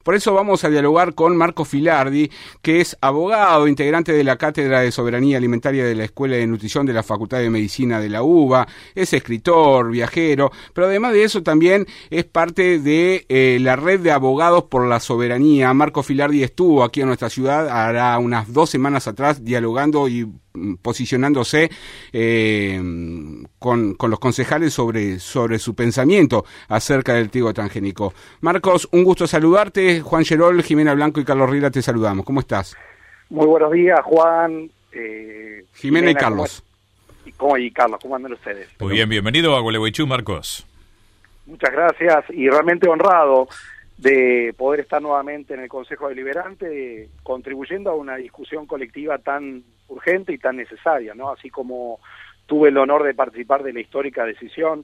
Por eso vamos a dialogar con Marco Filardi, que es abogado, integrante de la Cátedra de Soberanía Alimentaria de la Escuela de Nutrición de la Facultad de Medicina de la UBA, es escritor, viajero, pero además de eso también es parte de la red de abogados por la soberanía. Marco Filardi estuvo aquí en nuestra ciudad hará unas 2 semanas atrás dialogando y posicionándose con los concejales sobre su pensamiento acerca del trigo transgénico. Marcos, un gusto saludarte. Juan Gerol, Jimena Blanco y Carlos Riera te saludamos. ¿Cómo estás? Muy buenos días, Juan. Jimena y Carlos. Carlos, ¿cómo andan ustedes? Muy bien, bienvenido a Gualeguaychú, Marcos. Muchas gracias y realmente honrado de poder estar nuevamente en el Consejo Deliberante contribuyendo a una discusión colectiva tan urgente y tan necesaria, ¿no? Así como tuve el honor de participar de la histórica decisión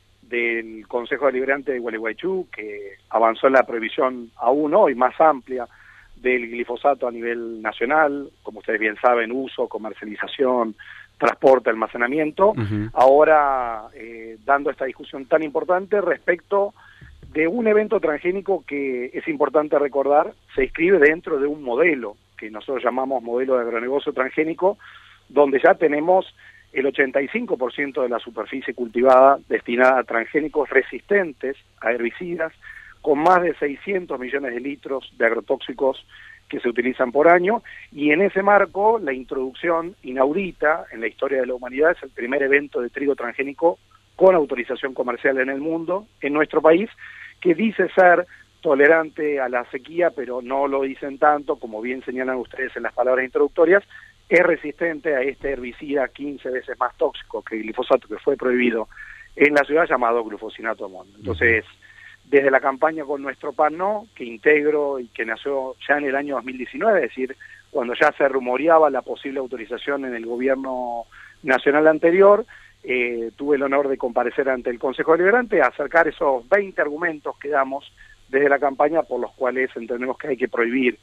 del Consejo Deliberante de Gualeguaychú, que avanzó en la prohibición aún hoy más amplia del glifosato a nivel nacional, como ustedes bien saben, uso, comercialización, transporte, almacenamiento, ahora dando esta discusión tan importante respecto de un evento transgénico que es importante recordar, se inscribe dentro de un modelo que nosotros llamamos modelo de agronegocio transgénico, donde ya tenemos el 85% de la superficie cultivada destinada a transgénicos resistentes a herbicidas, con más de 600 millones de litros de agrotóxicos que se utilizan por año, y en ese marco la introducción inaudita en la historia de la humanidad es el primer evento de trigo transgénico con autorización comercial en el mundo, en nuestro país, que dice ser tolerante a la sequía, pero no lo dicen tanto, como bien señalan ustedes en las palabras introductorias, es resistente a este herbicida 15 veces más tóxico que el glifosato, que fue prohibido en la ciudad, llamado glufosinato amonio. Entonces, desde la campaña con Nuestro Pan No, que integro y que nació ya en el año 2019, es decir, cuando ya se rumoreaba la posible autorización en el gobierno nacional anterior, tuve el honor de comparecer ante el Consejo Deliberante, acercar esos 20 argumentos que damos desde la campaña por los cuales entendemos que hay que prohibir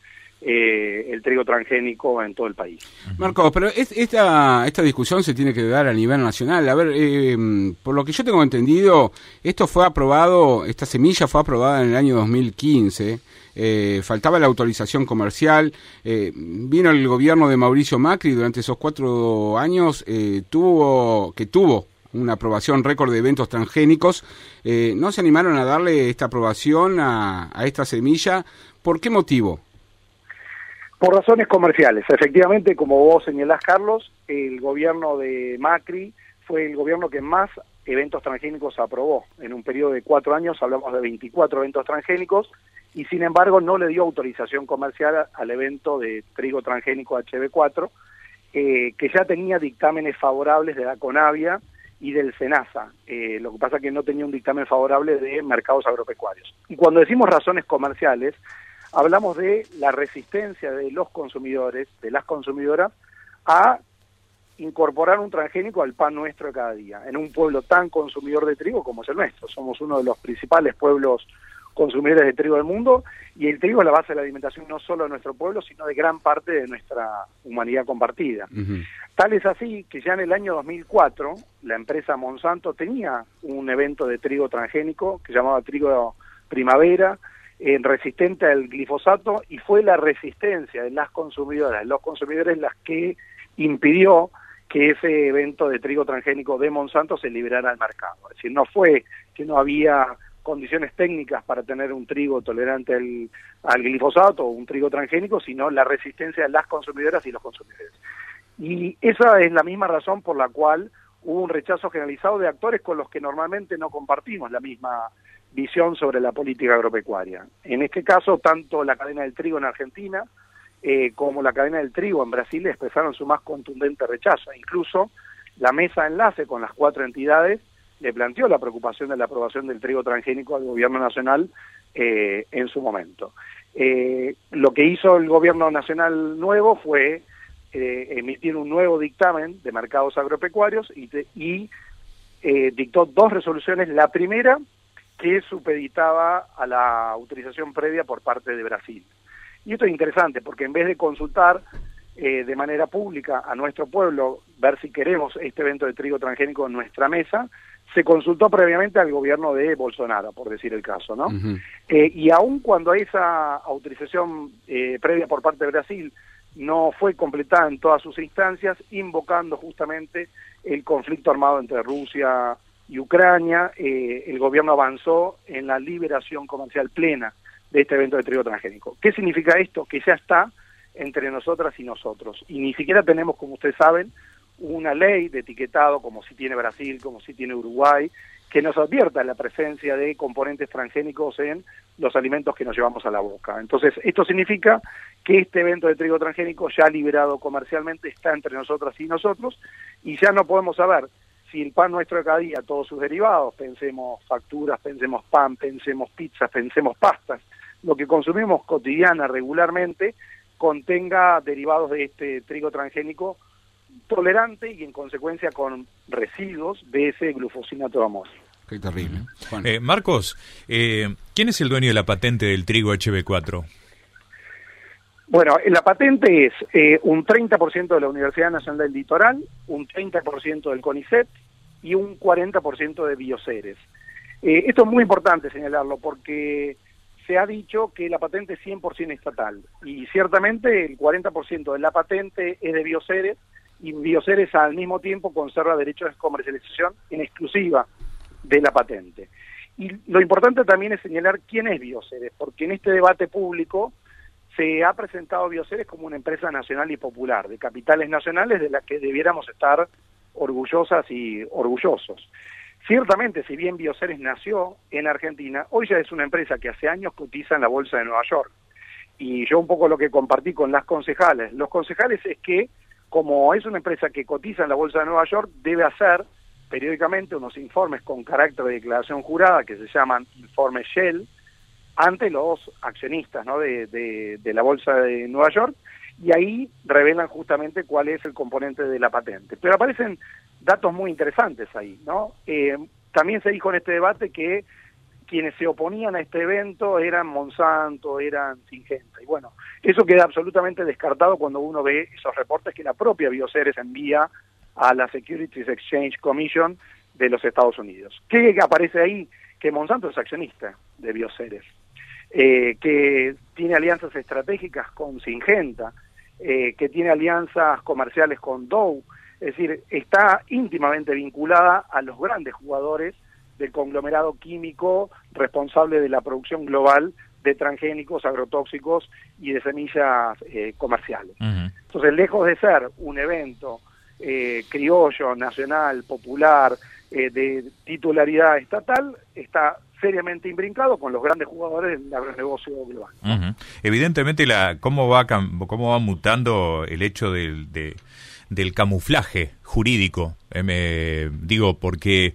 el trigo transgénico en todo el país. Marcos, pero esta discusión se tiene que dar a nivel nacional. A ver, por lo que yo tengo entendido, esta semilla fue aprobada en el año 2015, faltaba la autorización comercial, vino el gobierno de Mauricio Macri durante esos 4 años, tuvo una aprobación récord de eventos transgénicos. ¿No se animaron a darle esta aprobación a esta semilla? ¿Por qué motivo? Por razones comerciales. Efectivamente, como vos señalás, Carlos, el gobierno de Macri fue el gobierno que más eventos transgénicos aprobó. En un periodo de 4 años hablamos de 24 eventos transgénicos y sin embargo no le dio autorización comercial al evento de trigo transgénico HB4, que ya tenía dictámenes favorables de la CONAVIA y del SENASA. Lo que pasa es que no tenía un dictamen favorable de mercados agropecuarios. Y cuando decimos razones comerciales, hablamos de la resistencia de los consumidores, de las consumidoras, a incorporar un transgénico al pan nuestro de cada día, en un pueblo tan consumidor de trigo como es el nuestro. Somos uno de los principales pueblos consumidores de trigo del mundo, y el trigo es la base de la alimentación no solo de nuestro pueblo, sino de gran parte de nuestra humanidad compartida. Tal es así que ya en el año 2004, la empresa Monsanto tenía un evento de trigo transgénico que llamaba Trigo Primavera, resistente al glifosato, y fue la resistencia de las consumidoras, los consumidores, las que impidió que ese evento de trigo transgénico de Monsanto se liberara al mercado. Es decir, no fue que no había condiciones técnicas para tener un trigo tolerante al glifosato o un trigo transgénico, sino la resistencia de las consumidoras y los consumidores. Y esa es la misma razón por la cual hubo un rechazo generalizado de actores con los que normalmente no compartimos la misma visión sobre la política agropecuaria. En este caso, tanto la cadena del trigo en Argentina como la cadena del trigo en Brasil expresaron su más contundente rechazo. Incluso la mesa de enlace con las 4 entidades le planteó la preocupación de la aprobación del trigo transgénico al gobierno nacional en su momento. Lo que hizo el gobierno nacional nuevo fue emitir un nuevo dictamen de mercados agropecuarios y dictó 2 resoluciones. La primera, que supeditaba a la autorización previa por parte de Brasil. Y esto es interesante porque en vez de consultar de manera pública a nuestro pueblo, ver si queremos este evento de trigo transgénico en nuestra mesa. Se consultó previamente al gobierno de Bolsonaro, por decir el caso, ¿no? Y aun cuando esa autorización previa por parte de Brasil no fue completada en todas sus instancias, invocando justamente el conflicto armado entre Rusia y Ucrania, el gobierno avanzó en la liberación comercial plena de este evento de trigo transgénico. ¿Qué significa esto? Que ya está entre nosotras y nosotros. Y ni siquiera tenemos, como ustedes saben, una ley de etiquetado como si tiene Brasil, como si tiene Uruguay, que nos advierta la presencia de componentes transgénicos en los alimentos que nos llevamos a la boca. Entonces, esto significa que este evento de trigo transgénico ya liberado comercialmente está entre nosotras y nosotros, y ya no podemos saber si el pan nuestro de cada día, todos sus derivados, pensemos facturas, pensemos pan, pensemos pizzas, pensemos pastas, lo que consumimos cotidiana, regularmente, contenga derivados de este trigo transgénico tolerante y en consecuencia con residuos de ese glufosinato de amonio. Qué terrible. Marcos, ¿quién es el dueño de la patente del trigo HB4? Bueno, la patente es un 30% de la Universidad Nacional del Litoral, un 30% del CONICET y un 40% de Bioceres. Esto es muy importante señalarlo porque se ha dicho que la patente es 100% estatal y ciertamente el 40% de la patente es de Bioceres y Bioceres al mismo tiempo conserva derechos de comercialización en exclusiva de la patente. Y lo importante también es señalar quién es Bioceres, porque en este debate público se ha presentado Bioceres como una empresa nacional y popular, de capitales nacionales de la que debiéramos estar orgullosas y orgullosos. Ciertamente, si bien Bioceres nació en Argentina, hoy ya es una empresa que hace años cotiza en la Bolsa de Nueva York. Y yo un poco lo que compartí con los concejales es que, como es una empresa que cotiza en la Bolsa de Nueva York, debe hacer periódicamente unos informes con carácter de declaración jurada, que se llaman informes Shell, ante los accionistas, ¿no?, de la Bolsa de Nueva York, y ahí revelan justamente cuál es el componente de la patente. Pero aparecen datos muy interesantes ahí, ¿no? También se dijo en este debate que quienes se oponían a este evento eran Monsanto, eran Syngenta, y bueno, eso queda absolutamente descartado cuando uno ve esos reportes que la propia Bioceres envía a la Securities Exchange Commission de los Estados Unidos. ¿Qué aparece ahí? Que Monsanto es accionista de Bioceres, que tiene alianzas estratégicas con Syngenta, que tiene alianzas comerciales con Dow, es decir, está íntimamente vinculada a los grandes jugadores del conglomerado químico responsable de la producción global de transgénicos, agrotóxicos y de semillas comerciales. Entonces, lejos de ser un evento criollo, nacional, popular, de titularidad estatal, está seriamente imbrincado con los grandes jugadores del agronegocio global. Evidentemente, cómo va mutando el hecho del camuflaje jurídico, porque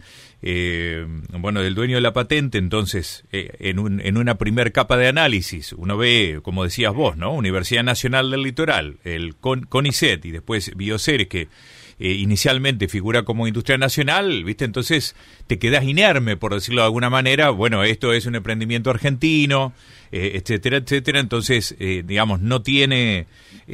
del dueño de la patente, entonces, en una primer capa de análisis, uno ve, como decías vos, ¿no?, Universidad Nacional del Litoral, el CONICET y después Bioceres, que inicialmente figura como industria nacional, ¿viste? Entonces te quedás inerme, por decirlo de alguna manera. Bueno, esto es un emprendimiento argentino, etcétera, etcétera. Entonces, no tiene,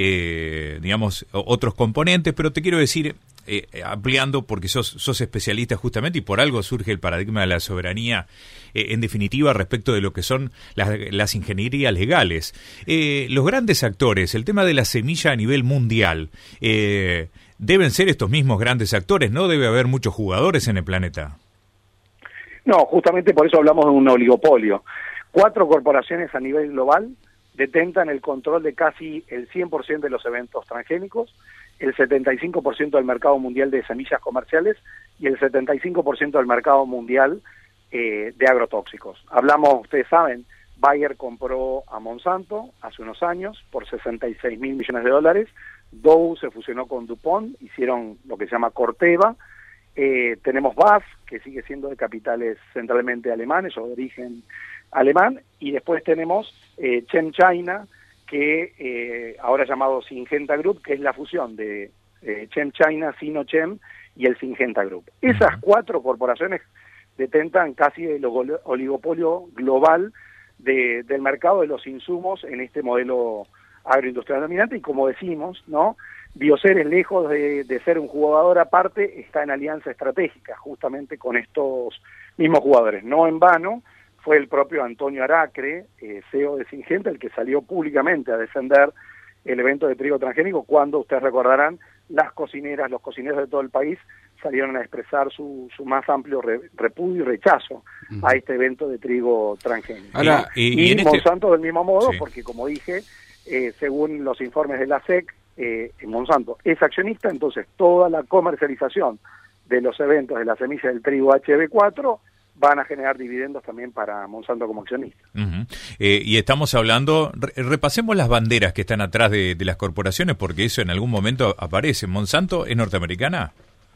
otros componentes, pero te quiero decir, ampliando, porque sos especialista justamente y por algo surge el paradigma de la soberanía, en definitiva, respecto de lo que son las ingenierías legales. Los grandes actores, el tema de la semilla a nivel mundial, deben ser estos mismos grandes actores, ¿no? Debe haber muchos jugadores en el planeta. No, justamente por eso hablamos de un oligopolio. 4 corporaciones a nivel global detentan el control de casi el 100% de los eventos transgénicos, el 75% del mercado mundial de semillas comerciales y el 75% del mercado mundial de agrotóxicos. Hablamos, ustedes saben, Bayer compró a Monsanto hace unos años por $66 mil millones de dólares, Dow se fusionó con DuPont, hicieron lo que se llama Corteva, tenemos BASF, que sigue siendo de capitales centralmente alemanes o de origen alemán, y después tenemos ChemChina, que ahora llamado Syngenta Group, que es la fusión de ChemChina, Sinochem y el Syngenta Group. Esas 4 corporaciones detentan casi el oligopolio global del mercado de los insumos en este modelo agroindustrial dominante, y como decimos, ¿no? Bioceres, lejos de ser un jugador aparte, está en alianza estratégica justamente con estos mismos jugadores. No en vano fue el propio Antonio Aracre, CEO de Syngenta, el que salió públicamente a defender el evento de trigo transgénico, cuando, ustedes recordarán, los cocineros de todo el país salieron a expresar su más amplio repudio y rechazo a este evento de trigo transgénico. Ahora, y Monsanto del mismo modo, sí, porque como dije, según los informes de la SEC, Monsanto es accionista, entonces toda la comercialización de los eventos de la semilla del trigo HB4 van a generar dividendos también para Monsanto como accionista. Y estamos hablando, repasemos las banderas que están atrás de las corporaciones, porque eso en algún momento aparece. ¿Monsanto es norteamericana?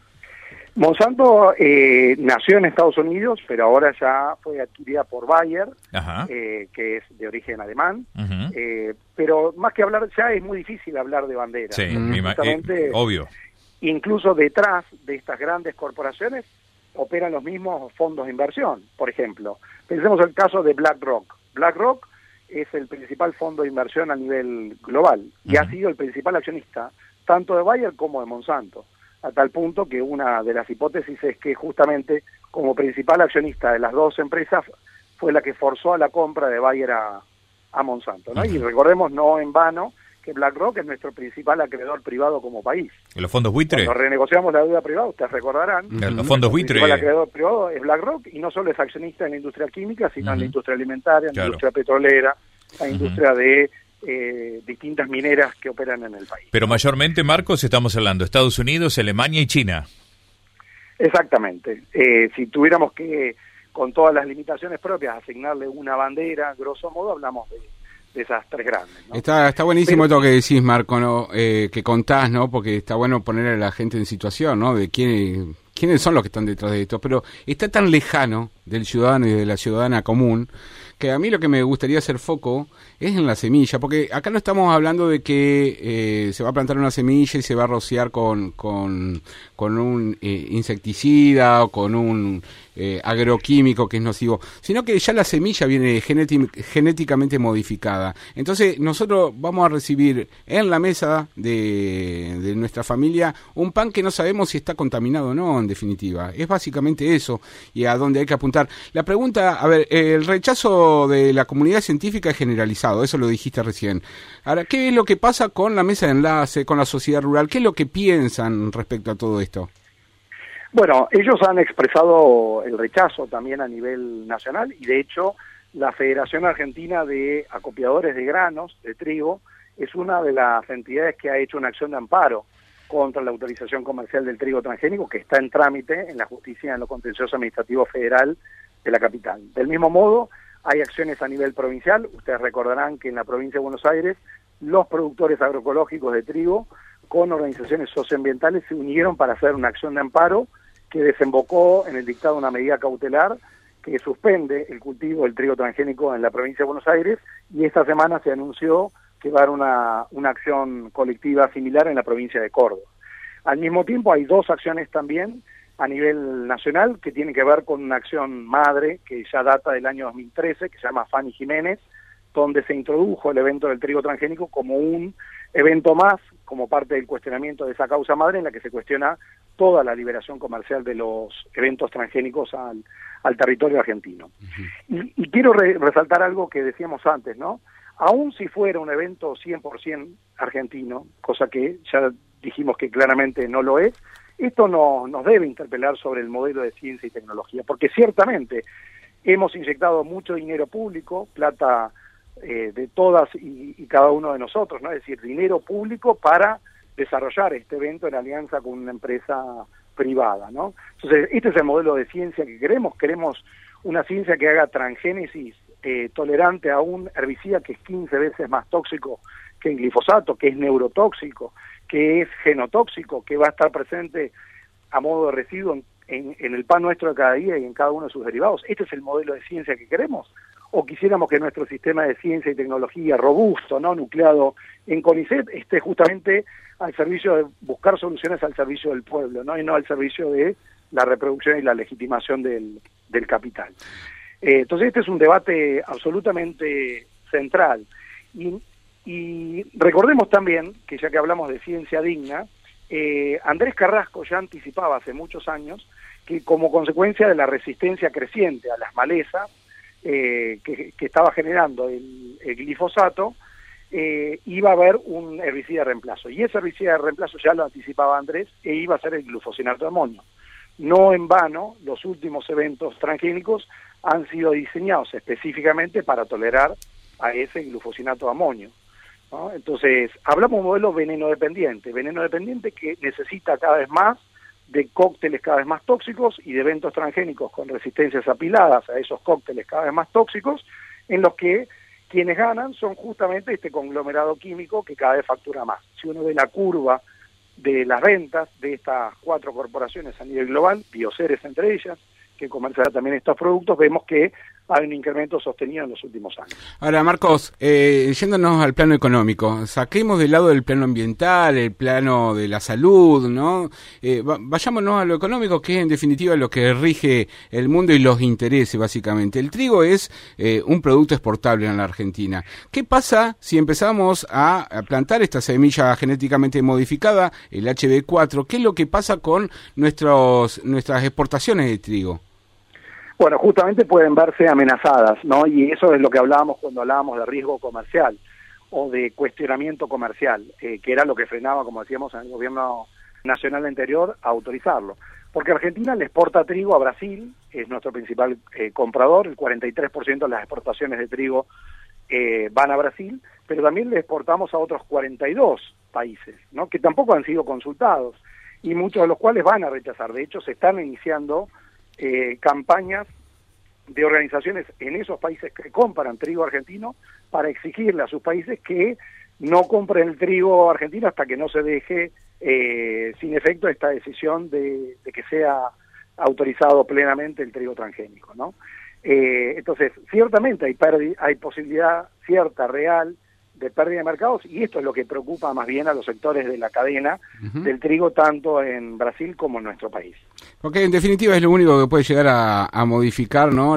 Monsanto nació en Estados Unidos, pero ahora ya fue adquirida por Bayer, que es de origen alemán. Pero más que hablar, ya es muy difícil hablar de banderas. Sí, obvio. Incluso detrás de estas grandes corporaciones operan los mismos fondos de inversión. Por ejemplo, pensemos el caso de BlackRock. BlackRock es el principal fondo de inversión a nivel global y ha sido el principal accionista tanto de Bayer como de Monsanto, a tal punto que una de las hipótesis es que justamente como principal accionista de las dos empresas fue la que forzó a la compra de Bayer a Monsanto, ¿no? Y recordemos, no en vano, que BlackRock es nuestro principal acreedor privado como país. ¿Los fondos buitre? Cuando renegociamos la deuda privada, ustedes recordarán, los fondos buitre. El acreedor privado es BlackRock, y no solo es accionista en la industria química, sino en la industria alimentaria, en la industria petrolera, la industria de distintas mineras que operan en el país. Pero mayormente, Marcos, estamos hablando Estados Unidos, Alemania y China. Exactamente. Si tuviéramos que, con todas las limitaciones propias, asignarle una bandera, grosso modo, hablamos de esas tres grandes, ¿no? Está buenísimo esto que decís, Marco, ¿no? Que contás, ¿no? Porque está bueno poner a la gente en situación, ¿no? De quiénes son los que están detrás de esto, pero está tan lejano del ciudadano y de la ciudadana común que a mí lo que me gustaría hacer foco es en la semilla, porque acá no estamos hablando de que se va a plantar una semilla y se va a rociar con un insecticida o con un agroquímico que es nocivo, sino que ya la semilla viene genéticamente modificada. Entonces nosotros vamos a recibir en la mesa de nuestra familia un pan que no sabemos si está contaminado o no, en definitiva. Es básicamente eso y a dónde hay que apuntar. La pregunta, a ver, el rechazo de la comunidad científica es generalizado, eso lo dijiste recién. Ahora, ¿qué es lo que pasa con la mesa de enlace, con la sociedad rural? ¿Qué es lo que piensan respecto a todo esto? Bueno, ellos han expresado el rechazo también a nivel nacional y de hecho la Federación Argentina de Acopiadores de Granos de Trigo es una de las entidades que ha hecho una acción de amparo contra la autorización comercial del trigo transgénico que está en trámite en la justicia en lo contencioso administrativo federal de la capital. Del mismo modo, hay acciones a nivel provincial. Ustedes recordarán que en la provincia de Buenos Aires los productores agroecológicos de trigo con organizaciones socioambientales se unieron para hacer una acción de amparo que desembocó en el dictado de una medida cautelar que suspende el cultivo del trigo transgénico en la provincia de Buenos Aires, y esta semana se anunció que va a haber una acción colectiva similar en la provincia de Córdoba. Al mismo tiempo hay dos acciones también a nivel nacional que tienen que ver con una acción madre que ya data del año 2013, que se llama Fanny Jiménez, donde se introdujo el evento del trigo transgénico como un evento más, como parte del cuestionamiento de esa causa madre en la que se cuestiona toda la liberación comercial de los eventos transgénicos al territorio argentino. Y quiero resaltar algo que decíamos antes, ¿no? Aún si fuera un evento 100% argentino, cosa que ya dijimos que claramente no lo es, esto nos debe interpelar sobre el modelo de ciencia y tecnología, porque ciertamente hemos inyectado mucho dinero público, plata de todas y cada uno de nosotros, ¿no? Es decir, dinero público para desarrollar este evento en alianza con una empresa privada, ¿no? Entonces, este es el modelo de ciencia que queremos una ciencia que haga transgénesis tolerante a un herbicida que es 15 veces más tóxico que el glifosato, que es neurotóxico, que es genotóxico, que va a estar presente a modo de residuo en el pan nuestro de cada día y en cada uno de sus derivados. ¿Este es el modelo de ciencia que queremos? ¿O quisiéramos que nuestro sistema de ciencia y tecnología robusto, no nucleado en CONICET, esté justamente al servicio de buscar soluciones al servicio del pueblo, ¿no? Y no al servicio de la reproducción y la legitimación del capital? Entonces este es un debate absolutamente central. Y Y recordemos también, que ya que hablamos de ciencia digna, Andrés Carrasco ya anticipaba hace muchos años que como consecuencia de la resistencia creciente a las malezas que estaba generando el glifosato, iba a haber un herbicida de reemplazo. Y ese herbicida de reemplazo ya lo anticipaba Andrés, e iba a ser el glufosinato de amonio. No en vano, los últimos eventos transgénicos han sido diseñados específicamente para tolerar a ese glufosinato de amonio, ¿no? Entonces, hablamos de un modelo veneno dependiente que necesita cada vez más de cócteles cada vez más tóxicos y de eventos transgénicos con resistencias apiladas a esos cócteles cada vez más tóxicos, en los que quienes ganan son justamente este conglomerado químico que cada vez factura más. Si uno ve la curva de las ventas de estas 4 corporaciones a nivel global, Bioceres entre ellas, que comercializa también estos productos, vemos que hay un incremento sostenido en los últimos años. Ahora, Marcos, yéndonos al plano económico, saquemos del lado del plano ambiental, el plano de la salud, ¿no? Vayámonos a lo económico, que es en definitiva lo que rige el mundo y los intereses, básicamente. El trigo es un producto exportable en la Argentina. ¿Qué pasa si empezamos a plantar esta semilla genéticamente modificada, el HB4? ¿Qué es lo que pasa con nuestras exportaciones de trigo? Bueno, justamente pueden verse amenazadas, ¿no? Y eso es lo que hablábamos cuando hablábamos de riesgo comercial o de cuestionamiento comercial, que era lo que frenaba, como decíamos, en el gobierno nacional anterior a autorizarlo. Porque Argentina le exporta trigo a Brasil, es nuestro principal comprador, el 43% de las exportaciones de trigo van a Brasil, pero también le exportamos a otros 42 países, ¿no? Que tampoco han sido consultados y muchos de los cuales van a rechazar. De hecho, se están iniciando campañas de organizaciones en esos países que compran trigo argentino para exigirle a sus países que no compren el trigo argentino hasta que no se deje sin efecto esta decisión de que sea autorizado plenamente el trigo transgénico, ¿no? Entonces, ciertamente hay posibilidad cierta, real, de pérdida de mercados, y esto es lo que preocupa más bien a los sectores de la cadena del trigo, tanto en Brasil como en nuestro país. Porque en definitiva es lo único que puede llegar a modificar, ¿no?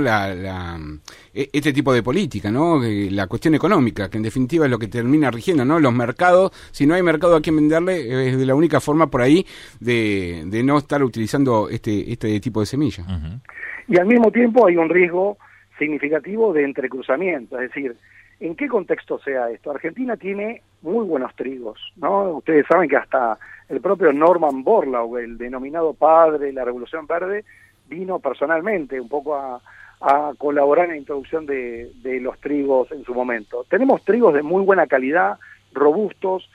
Este tipo de política, ¿no? La cuestión económica, que en definitiva es lo que termina rigiendo, ¿no? Los mercados, si no hay mercado a quien venderle, es de la única forma por ahí de no estar utilizando este tipo de semillas. Y al mismo tiempo hay un riesgo significativo de entrecruzamiento, es decir, ¿en qué contexto sea esto? Argentina tiene muy buenos trigos, ¿no? Ustedes saben que hasta el propio Norman Borlaug, el denominado padre de la Revolución Verde, vino personalmente un poco a colaborar en la introducción de los trigos en su momento. Tenemos trigos de muy buena calidad, robustos,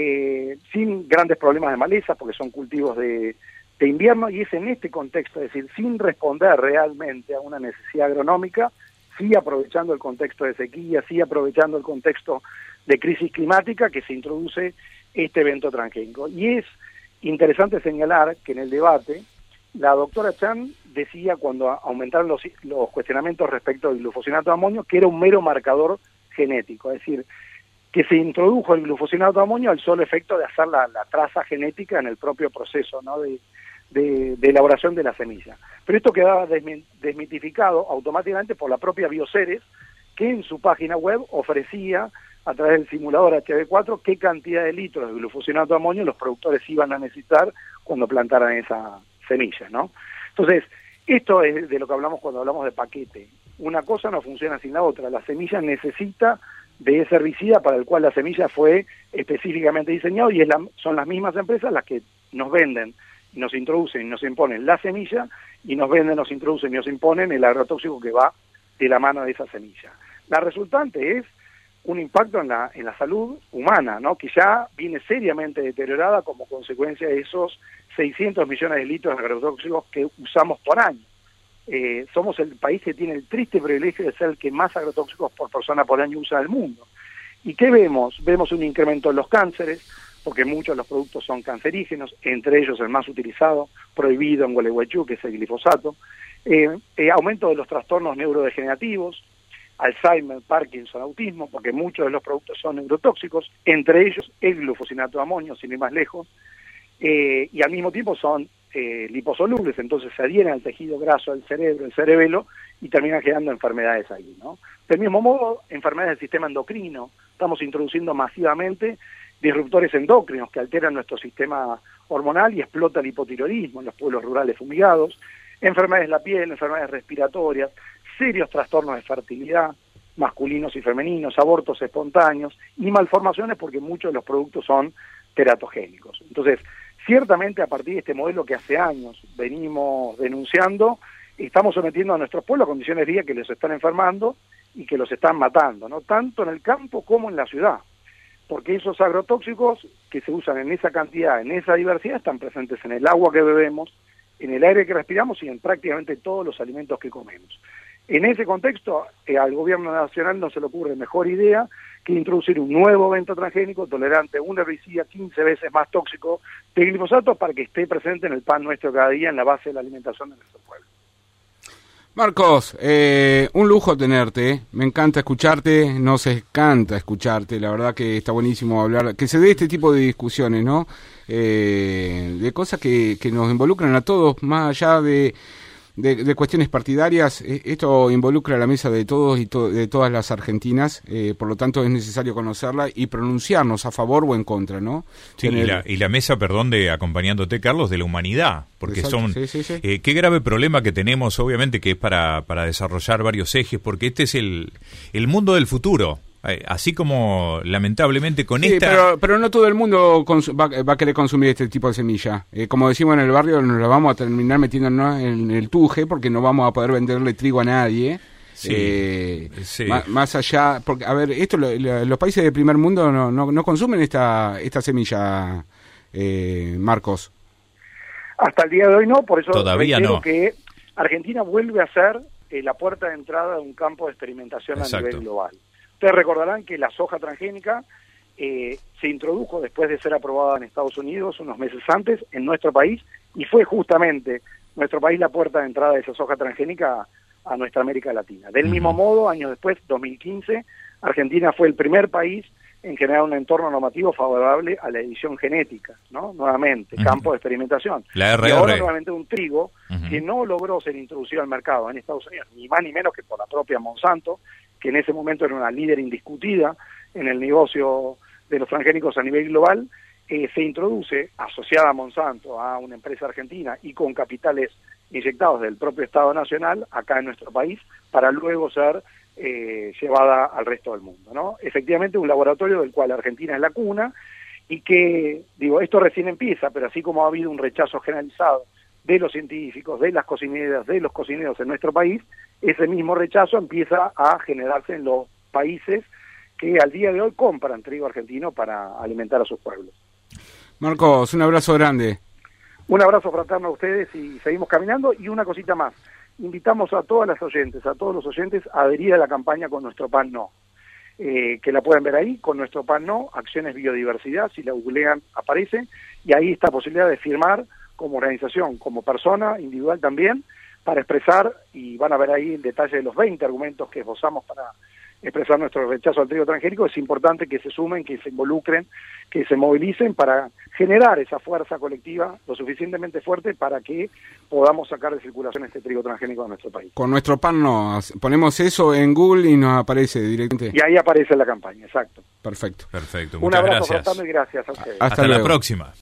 sin grandes problemas de malezas, porque son cultivos de invierno, y es en este contexto, es decir, sin responder realmente a una necesidad agronómica, sí aprovechando el contexto de sequía, sí aprovechando el contexto de crisis climática, que se introduce este evento transgénico. Y es interesante señalar que en el debate la doctora Chan decía, cuando aumentaron los cuestionamientos respecto del glufosinato de amonio, que era un mero marcador genético, es decir, que se introdujo el glufosinato de amonio al solo efecto de hacer la traza genética en el propio proceso, ¿no? de elaboración de la semilla. Pero esto quedaba desmitificado automáticamente por la propia Bioceres, que en su página web ofrecía, a través del simulador HB4, qué cantidad de litros de glufosinato de amonio los productores iban a necesitar cuando plantaran esa semilla, ¿no? Entonces, esto es de lo que hablamos cuando hablamos de paquete. Una cosa no funciona sin la otra. La semilla necesita de ese herbicida para el cual la semilla fue específicamente diseñada, y son las mismas empresas las que nos venden, nos introducen y nos imponen la semilla, y nos venden, nos introducen y nos imponen el agrotóxico que va de la mano de esa semilla. La resultante es un impacto en la salud humana, ¿no? Que ya viene seriamente deteriorada como consecuencia de esos 600 millones de litros de agrotóxicos que usamos por año. Somos el país que tiene el triste privilegio de ser el que más agrotóxicos por persona por año usa del mundo. ¿Y qué vemos? Vemos un incremento en los cánceres, porque muchos de los productos son cancerígenos, entre ellos el más utilizado, prohibido en Gualeguaychú, que es el glifosato, aumento de los trastornos neurodegenerativos, Alzheimer, Parkinson, autismo, porque muchos de los productos son neurotóxicos, entre ellos el glufosinato de amonio, sin ir más lejos, y al mismo tiempo son liposolubles, entonces se adhieren al tejido graso del cerebro, el cerebelo, y terminan generando enfermedades ahí, ¿no? Del mismo modo, enfermedades del sistema endocrino. Estamos introduciendo masivamente disruptores endócrinos que alteran nuestro sistema hormonal y explota el hipotiroidismo en los pueblos rurales fumigados, enfermedades de la piel, enfermedades respiratorias, serios trastornos de fertilidad, masculinos y femeninos, abortos espontáneos y malformaciones porque muchos de los productos son teratogénicos. Entonces, ciertamente a partir de este modelo que hace años venimos denunciando, estamos sometiendo a nuestros pueblos a condiciones de vida que los están enfermando y que los están matando, ¿no? Tanto en el campo como en la ciudad, porque esos agrotóxicos que se usan en esa cantidad, en esa diversidad, están presentes en el agua que bebemos, en el aire que respiramos y en prácticamente todos los alimentos que comemos. En ese contexto, al gobierno nacional no se le ocurre mejor idea que introducir un nuevo evento transgénico tolerante a un herbicida 15 veces más tóxico que el glifosato para que esté presente en el pan nuestro cada día, en la base de la alimentación de nuestro pueblo. Marcos, un lujo tenerte, me encanta escucharte, nos encanta escucharte, la verdad que está buenísimo hablar, que se dé este tipo de discusiones, ¿no? De cosas que nos involucran a todos, más allá de cuestiones partidarias. Esto involucra a la mesa de todos y de todas las argentinas, por lo tanto es necesario conocerla y pronunciarnos a favor o en contra, ¿no? Sí, y la mesa, perdón, de acompañándote, Carlos, de la humanidad, porque exacto, son... sí. Qué grave problema que tenemos, obviamente, que es para desarrollar varios ejes, porque este es el mundo del futuro. Así como lamentablemente con esta... pero no todo el mundo va a querer consumir este tipo de semilla. Como decimos en el barrio, nos la vamos a terminar metiéndonos en el tuje porque no vamos a poder venderle trigo a nadie. Sí. Más allá, porque a ver, esto los países del primer mundo no consumen esta semilla, Marcos. Hasta el día de hoy no, por eso todavía no. Que Argentina vuelve a ser la puerta de entrada de un campo de experimentación Exacto. a nivel global. Ustedes recordarán que la soja transgénica se introdujo después de ser aprobada en Estados Unidos unos meses antes en nuestro país y fue justamente nuestro país la puerta de entrada de esa soja transgénica a nuestra América Latina. Del mismo modo, años después, 2015, Argentina fue el primer país en generar un entorno normativo favorable a la edición genética, ¿no? Nuevamente, campo de experimentación. La RR. Y ahora nuevamente un trigo que no logró ser introducido al mercado en Estados Unidos, ni más ni menos que por la propia Monsanto, que en ese momento era una líder indiscutida en el negocio de los transgénicos a nivel global, se introduce asociada a Monsanto, a una empresa argentina y con capitales inyectados del propio Estado Nacional acá en nuestro país para luego ser llevada al resto del mundo, ¿no? Efectivamente un laboratorio del cual Argentina es la cuna y que, esto recién empieza, pero así como ha habido un rechazo generalizado de los científicos, de las cocineras, de los cocineros en nuestro país, ese mismo rechazo empieza a generarse en los países que al día de hoy compran trigo argentino para alimentar a sus pueblos. Marcos, un abrazo grande. Un abrazo fraterno a ustedes y seguimos caminando. Y una cosita más, invitamos a todas las oyentes, a todos los oyentes a adherir a la campaña Con Nuestro Pan No, que la pueden ver ahí, Con Nuestro Pan No, Acciones Biodiversidad, si la googlean aparece, y ahí está la posibilidad de firmar como organización, como persona individual también, para expresar, y van a ver ahí el detalle de los 20 argumentos que esbozamos para expresar nuestro rechazo al trigo transgénico. Es importante que se sumen, que se involucren, que se movilicen para generar esa fuerza colectiva lo suficientemente fuerte para que podamos sacar de circulación este trigo transgénico de nuestro país. Con Nuestro Pan No, ponemos eso en Google y nos aparece directamente. Y ahí aparece la campaña, exacto. Perfecto. Perfecto, Un muchas abrazo gracias. fraterno y gracias a ustedes. Hasta la próxima.